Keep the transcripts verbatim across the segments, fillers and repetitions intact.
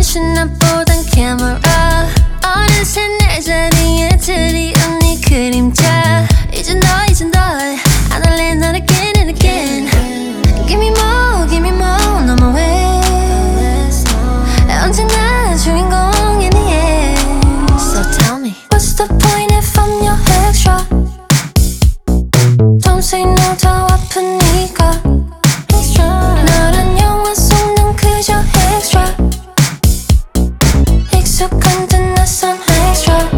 훨씬 나보단 캐머라. 어느새 내 자리에 드리운 네 그림자. 이제 너 이제 널 안 할래 난 again and again. Give me more, give me more, 너만 왜 언제나 주인공 in the end. So tell me, what's the point if I'm your extra? Don't say no, 더 아프니까. 너란 영화 속 난 그저 extra. 익숙한 듯 낯선 extra.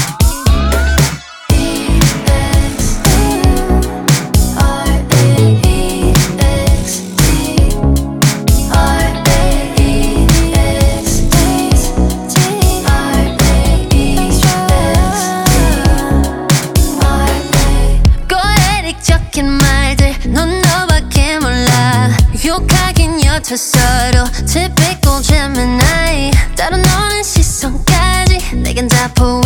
욕하긴 옅었어도 typical Gemini. 따로 노는 시선까지 내겐 다 보여.